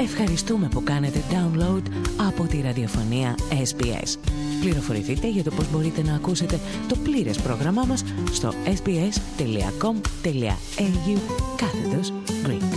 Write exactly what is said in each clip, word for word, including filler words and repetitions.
Ευχαριστούμε που κάνετε download από τη ραδιοφωνία ες μπι ες. Πληροφορηθείτε για το πώς μπορείτε να ακούσετε το πλήρες πρόγραμμά μας στο sbs.com.au κάθετος Greek.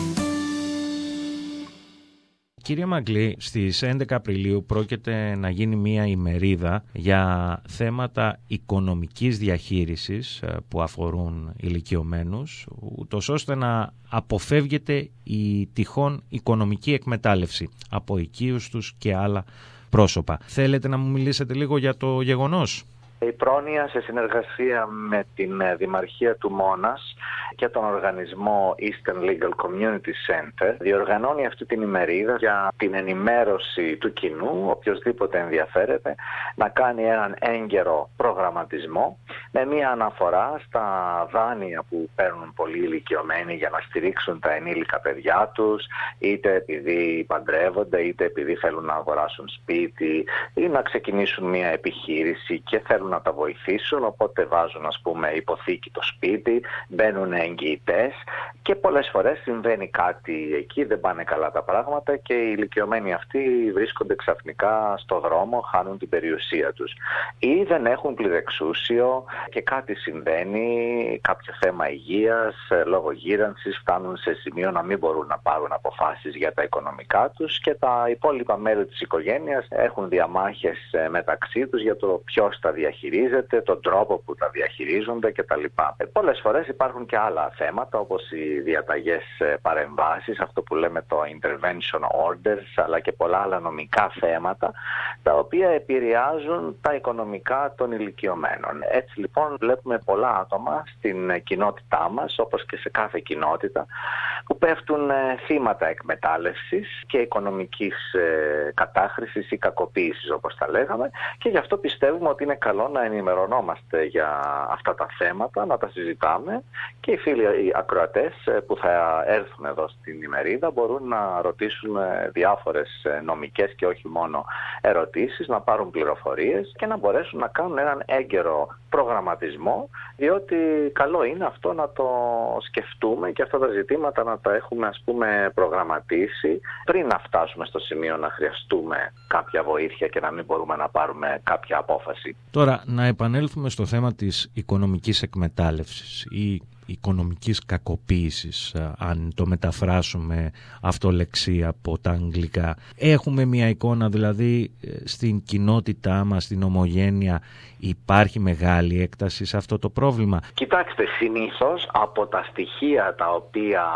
Κύριε Μαγκλή, στις έντεκα Απριλίου πρόκειται να γίνει μια ημερίδα για θέματα οικονομικής διαχείρισης που αφορούν ηλικιωμένους, ούτως ώστε να αποφεύγεται η τυχόν οικονομική εκμετάλλευση από οικείους τους και άλλα πρόσωπα. Θέλετε να μου μιλήσετε λίγο για το γεγονός? Η Πρόνοια, σε συνεργασία με την Δημαρχία του Μόνας και τον οργανισμό Eastern Legal Community Center, διοργανώνει αυτή την ημερίδα για την ενημέρωση του κοινού, οποιοσδήποτε ενδιαφέρεται, να κάνει έναν έγκαιρο προγραμματισμό με μια αναφορά στα δάνεια που παίρνουν πολλοί ηλικιωμένοι για να στηρίξουν τα ενήλικα παιδιά τους, είτε επειδή παντρεύονται, είτε επειδή θέλουν να αγοράσουν σπίτι ή να ξεκινήσουν μια επιχείρηση και θέλουν να τα βοηθήσουν, οπότε βάζουν, ας πούμε, υποθήκη το σπίτι, μπαίνουν εγγυητές και πολλές φορές συμβαίνει κάτι εκεί, δεν πάνε καλά τα πράγματα και οι ηλικιωμένοι αυτοί βρίσκονται ξαφνικά στο δρόμο, χάνουν την περιουσία τους ή δεν έχουν πληρεξούσιο και κάτι συμβαίνει, κάποιο θέμα υγείας, λόγω γύρανσης φτάνουν σε σημείο να μην μπορούν να πάρουν αποφάσεις για τα οικονομικά τους και τα υπόλοιπα μέλη της οικογένειας έχουν διαμάχες μεταξύ τους για το ποιος τα διαχειρίζεται, τον τρόπο που τα διαχειρίζονται κτλ. Πολλές φορές υπάρχουν και άλλα θέματα, όπως οι διαταγές παρεμβάσεις, αυτό που λέμε το intervention orders, αλλά και πολλά άλλα νομικά θέματα, τα οποία επηρεάζουν τα οικονομικά των ηλικιωμένων. Έτσι λοιπόν βλέπουμε πολλά άτομα στην κοινότητά μας, όπως και σε κάθε κοινότητα, που πέφτουν θύματα εκμετάλλευσης και οικονομικής κατάχρησης ή κακοποίησης, όπως τα λέγαμε, και γι' αυτό πιστεύουμε ότι είναι καλό να ενημερωνόμαστε για αυτά τα θέματα, να τα συζητάμε και οι φίλοι οι ακροατές που θα έρθουν εδώ στην ημερίδα μπορούν να ρωτήσουν διάφορες νομικές και όχι μόνο ερωτήσεις, να πάρουν πληροφορίες και να μπορέσουν να κάνουν έναν έγκαιρο προγραμματισμό, διότι καλό είναι αυτό να το σκεφτούμε και αυτά τα ζητήματα να τα έχουμε, ας πούμε, προγραμματίσει πριν να φτάσουμε στο σημείο να χρειαστούμε κάποια βοήθεια και να μην μπορούμε να πάρουμε κάποια απόφαση. Τώρα, να επανέλθουμε στο θέμα της οικονομικής εκμετάλλευσης ή οικονομικής κακοποίησης, αν το μεταφράσουμε αυτό λεξί από τα αγγλικά. Έχουμε μια εικόνα, δηλαδή στην κοινότητά μας, στην ομογένεια, υπάρχει μεγάλη έκταση σε αυτό το πρόβλημα? Κοιτάξτε, συνήθως από τα στοιχεία τα οποία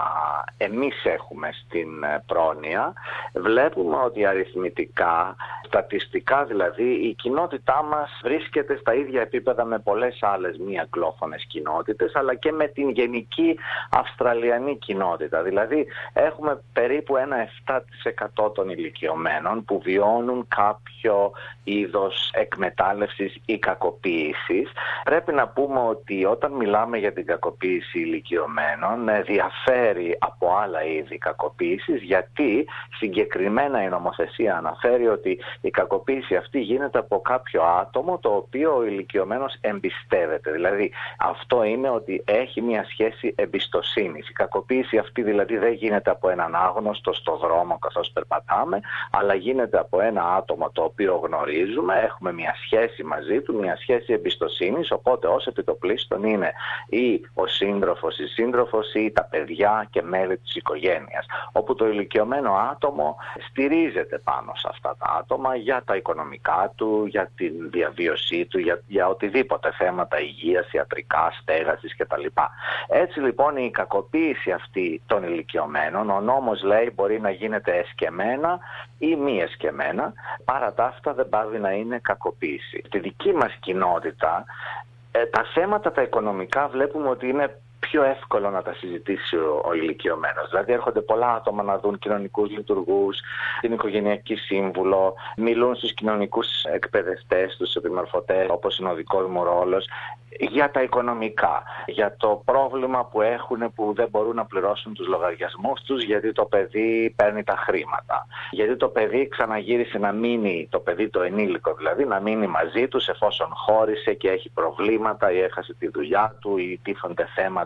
εμείς έχουμε στην Πρόνοια, βλέπουμε ότι αριθμητικά, στατιστικά δηλαδή, η κοινότητά μας βρίσκεται στα ίδια επίπεδα με πολλές άλλες μη αγγλόφωνες κοινότητες, αλλά και με την γενική αυστραλιανή κοινότητα. Δηλαδή έχουμε περίπου ένα επτά τοις εκατό των ηλικιωμένων που βιώνουν κάποιο είδος εκμετάλλευσης ή κακοποίησης. Πρέπει να πούμε ότι όταν μιλάμε για την κακοποίηση ηλικιωμένων διαφέρει από άλλα είδη κακοποίησης, γιατί συγκεκριμένα η νομοθεσία αναφέρει ότι η κακοποίηση αυτή γίνεται από κάποιο άτομο το οποίο ο ηλικιωμένος εμπιστεύεται. Δηλαδή αυτό είναι ότι έχει μια σχέση εμπιστοσύνης. Η κακοποίηση αυτή δηλαδή δεν γίνεται από έναν άγνωστο στο δρόμο καθώς περπατάμε, αλλά γίνεται από ένα άτομο το οποίο γνωρίζουμε, έχουμε μια σχέση μαζί του, μια σχέση εμπιστοσύνης, οπότε ως επιτοπλίστων είναι ή ο σύντροφος, η σύντροφος ή τα παιδιά και μέλη της οικογένειας, όπου το ηλικιωμένο άτομο στηρίζεται πάνω σε αυτά τα άτομα για τα οικονομικά του, για τη διαβίωσή του, για, για οτιδήποτε θέματα υγείας, ιατρικά, στέγασης κτλ. Έτσι λοιπόν η κακοποίηση αυτή των ηλικιωμένων, ο νόμος λέει μπορεί να γίνεται εσκεμμένα ή μη εσκεμμένα, παρά τα αυτά δεν πάβει να είναι κακοποίηση. Στη δική μας κοινότητα ε, τα θέματα τα οικονομικά βλέπουμε ότι είναι πιο εύκολο να τα συζητήσει ο, ο ηλικιωμένος. Δηλαδή έρχονται πολλά άτομα να δουν κοινωνικούς λειτουργούς, την οικογενειακή σύμβουλο, μιλούν στους κοινωνικούς εκπαιδευτές, στους επιμορφωτές, όπως είναι ο δικός μου ρόλος, για τα οικονομικά, για το πρόβλημα που έχουν που δεν μπορούν να πληρώσουν τους λογαριασμούς τους γιατί το παιδί παίρνει τα χρήματα. Γιατί το παιδί ξαναγύρισε να μείνει, το παιδί το ενήλικο δηλαδή, να μείνει μαζί τους εφόσον χώρισε και έχει προβλήματα ή έχασε τη δουλειά του ή τίθονται θέματα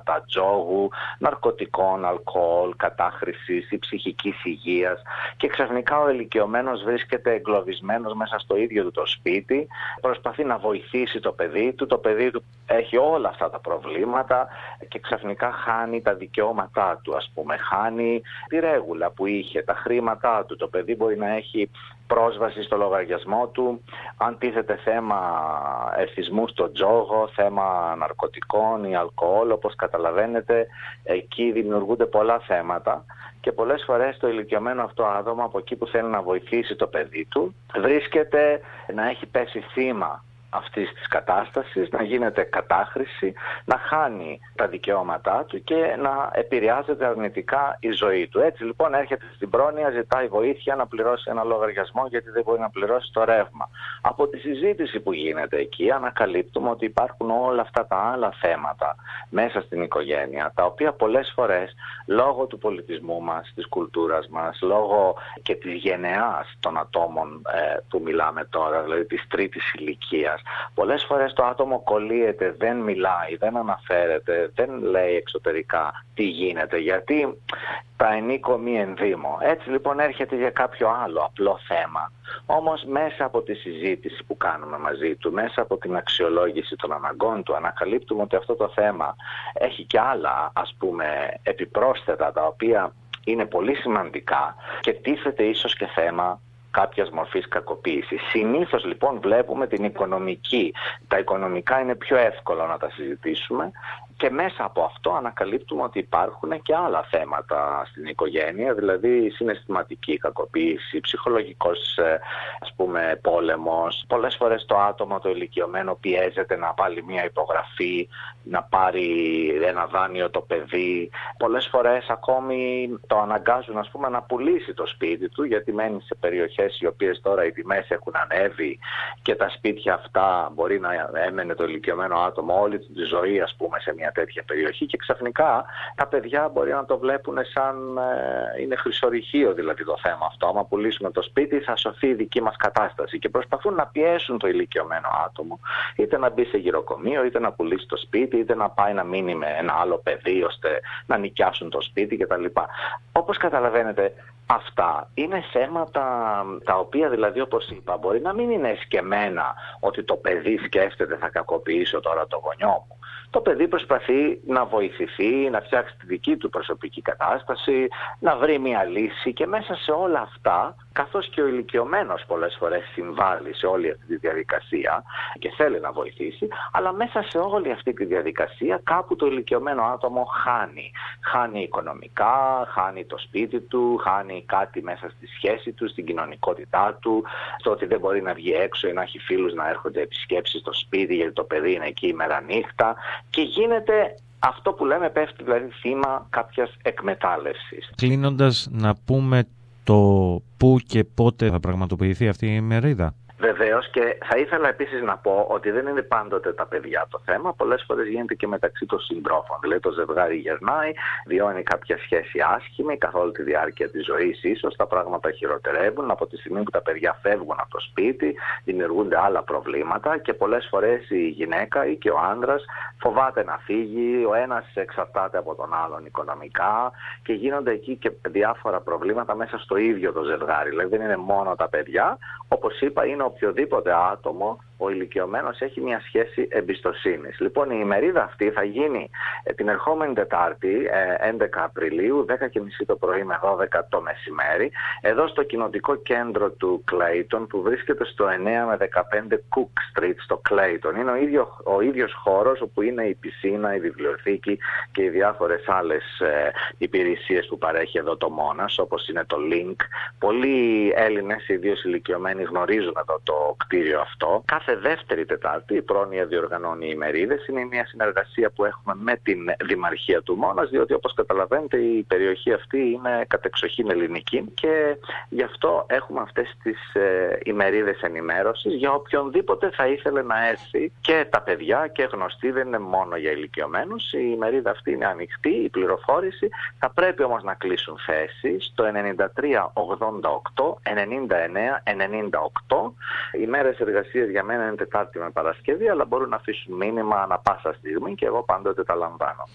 θέματα τζόγου, ναρκωτικών, αλκοόλ, κατάχρησης ή ψυχικής υγείας, και ξαφνικά ο ηλικιωμένος βρίσκεται εγκλωβισμένος μέσα στο ίδιο του το σπίτι, προσπαθεί να βοηθήσει το παιδί του, το παιδί του έχει όλα αυτά τα προβλήματα και ξαφνικά χάνει τα δικαιώματά του, ας πούμε, χάνει τη ρέγουλα που είχε, τα χρήματά του, το παιδί μπορεί να έχει πρόσβαση στο λογαριασμό του, αν τίθεται θέμα εθισμού στο τζόγο, θέμα ναρκωτικών ή αλκοόλ, όπως καταλαβαίνετε, εκεί δημιουργούνται πολλά θέματα και πολλές φορές το ηλικιωμένο αυτό άτομο από εκεί που θέλει να βοηθήσει το παιδί του βρίσκεται να έχει πέσει θύμα αυτής της κατάστασης, να γίνεται κατάχρηση, να χάνει τα δικαιώματά του και να επηρεάζεται αρνητικά η ζωή του. Έτσι λοιπόν έρχεται στην πρόνοια, ζητάει βοήθεια να πληρώσει ένα λογαριασμό γιατί δεν μπορεί να πληρώσει το ρεύμα. Από τη συζήτηση που γίνεται εκεί ανακαλύπτουμε ότι υπάρχουν όλα αυτά τα άλλα θέματα μέσα στην οικογένεια, τα οποία πολλές φορές λόγω του πολιτισμού μας, της κουλτούρας μας, λόγω και της γενεάς των ατόμων ε, που μιλάμε τώρα, δηλαδή της τρίτης ηλικίας, πολλές φορές το άτομο κολλείεται, δεν μιλάει, δεν αναφέρεται, δεν λέει εξωτερικά τι γίνεται, γιατί τα ενίκο μη ενδύμω. Έτσι λοιπόν έρχεται για κάποιο άλλο απλό θέμα. Όμως μέσα από τη συζήτηση που κάνουμε μαζί του, μέσα από την αξιολόγηση των αναγκών του, ανακαλύπτουμε ότι αυτό το θέμα έχει και άλλα, ας πούμε, επιπρόσθετα, τα οποία είναι πολύ σημαντικά και τίθεται ίσως και θέμα κάποιας μορφής κακοποίησης. Συνήθως λοιπόν βλέπουμε την οικονομική. Τα οικονομικά είναι πιο εύκολο να τα συζητήσουμε και μέσα από αυτό ανακαλύπτουμε ότι υπάρχουν και άλλα θέματα στην οικογένεια, δηλαδή συναισθηματική κακοποίηση, ψυχολογικός, ας πούμε, πόλεμος. Πολλές φορές το άτομο, το ηλικιωμένο, πιέζεται να βάλει μια υπογραφή, να πάρει ένα δάνειο το παιδί. Πολλές φορές ακόμη το αναγκάζουν, ας πούμε, να πουλήσει το σπίτι του, γιατί μένει σε περιοχές οι οποίες τώρα οι τιμές έχουν ανέβει και τα σπίτια αυτά μπορεί να έμενε το ηλικιωμένο άτομο όλη του τη ζωή, ας πούμε, σε μια τέτοια περιοχή και ξαφνικά τα παιδιά μπορεί να το βλέπουν σαν ε, είναι χρυσορυχείο δηλαδή το θέμα αυτό. Άμα πουλήσουμε το σπίτι θα σωθεί η δική μας κατάσταση και προσπαθούν να πιέσουν το ηλικιωμένο άτομο είτε να μπει σε γυροκομείο, είτε να πουλήσει το σπίτι, είτε να πάει να μείνει με ένα άλλο παιδί ώστε να νοικιάσουν το σπίτι κτλ. Όπως καταλαβαίνετε, αυτά είναι θέματα τα οποία, δηλαδή, όπως είπα, μπορεί να μην είναι εσκεμμένα ότι το παιδί σκέφτεται θα κακοποιήσω τώρα το γονιό μου. Το παιδί προσπαθεί να βοηθηθεί, να φτιάξει τη δική του προσωπική κατάσταση, να βρει μια λύση και μέσα σε όλα αυτά, καθώς και ο ηλικιωμένος πολλές φορές συμβάλλει σε όλη αυτή τη διαδικασία και θέλει να βοηθήσει, αλλά μέσα σε όλη αυτή τη διαδικασία κάπου το ηλικιωμένο άτομο χάνει. Χάνει οικονομικά, χάνει το σπίτι του, χάνει κάτι μέσα στη σχέση του, στην κοινωνικότητά του, στο ότι δεν μπορεί να βγει έξω ή να έχει φίλους να έρχονται επισκέψεις στο σπίτι γιατί το παιδί είναι εκεί ημέρα νύχτα και γίνεται αυτό που λέμε, πέφτει δηλαδή θύμα κάποιας εκμετάλλευσης. Κλείνοντας, να πούμε το πού και πότε θα πραγματοποιηθεί αυτή η ημερίδα. Βεβαίως, και θα ήθελα επίσης να πω ότι δεν είναι πάντοτε τα παιδιά το θέμα. Πολλές φορές γίνεται και μεταξύ των συντρόφων. Δηλαδή το ζευγάρι γερνάει, βιώνει κάποια σχέση άσχημη καθ' όλη τη διάρκεια της ζωής, ίσως τα πράγματα χειροτερεύουν. Από τη στιγμή που τα παιδιά φεύγουν από το σπίτι, δημιουργούνται άλλα προβλήματα και πολλές φορές η γυναίκα ή και ο άντρας φοβάται να φύγει, ο ένας εξαρτάται από τον άλλον οικονομικά και γίνονται εκεί και διάφορα προβλήματα μέσα στο ίδιο το ζευγάρι. Δηλαδή δεν είναι μόνο τα παιδιά, όπως είπα, είναι οποιοδήποτε άτομο, ο ηλικιωμένος έχει μια σχέση εμπιστοσύνης. Λοιπόν, η ημερίδα αυτή θα γίνει την ερχόμενη Τετάρτη, έντεκα Απριλίου, δέκα και μισή το πρωί με δώδεκα το μεσημέρι, εδώ στο κοινοτικό κέντρο του Clayton, που βρίσκεται στο εννέα με δεκαπέντε Cook Street, στο Clayton. Είναι ο, ίδιο, ο ίδιος χώρος όπου είναι η πισίνα, η βιβλιοθήκη και οι διάφορες άλλες ε, υπηρεσίες που παρέχει εδώ το Μόνας, όπως είναι το Link. Πολλοί Έλληνες, ιδίως ηλικιωμένοι, γνωρίζουν εδώ το κτίριο αυτό. Κάθε δεύτερη Τετάρτη η πρόνοια διοργανώνει ημερίδες. Είναι μια συνεργασία που έχουμε με την Δημαρχία του Μόνας, διότι όπως καταλαβαίνετε η περιοχή αυτή είναι κατεξοχήν ελληνική και γι' αυτό έχουμε αυτές τις ε, ημερίδες ενημέρωσης για οποιονδήποτε θα ήθελε να έρθει, και τα παιδιά και γνωστοί, δεν είναι μόνο για ηλικιωμένους. Η ημερίδα αυτή είναι ανοιχτή, η πληροφόρηση. Θα πρέπει όμως να κλείσουν θέση στο ενενήντα τρία ογδόντα οκτώ ενενήντα εννέα ενενήντα οκτώ. Οι μέρες εργασίας για μένα είναι Τετάρτη με Παρασκευή, αλλά μπορούν να αφήσουν μήνυμα ανα πάσα στιγμή και εγώ πάντοτε τα λαμβάνω.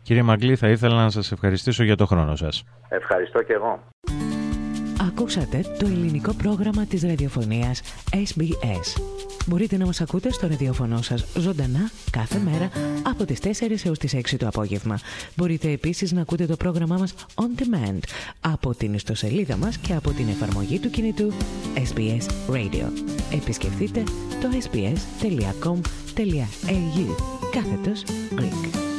Κύριε Μαγκλή, θα ήθελα να σας ευχαριστήσω για το χρόνο σας. Ευχαριστώ και εγώ. Ακούσατε το ελληνικό πρόγραμμα της ραδιοφωνίας ες μπι ες. Μπορείτε να μας ακούτε στο ραδιοφωνό σας ζωντανά κάθε μέρα από τις τέσσερις έως τις έξι το απόγευμα. Μπορείτε επίσης να ακούτε το πρόγραμμά μας on demand από την ιστοσελίδα μας και από την εφαρμογή του κινητού ες μπι ες Radio. Επισκεφτείτε το ες μπι ες τελεία κομ τελεία έι γιου κάθετος Greek.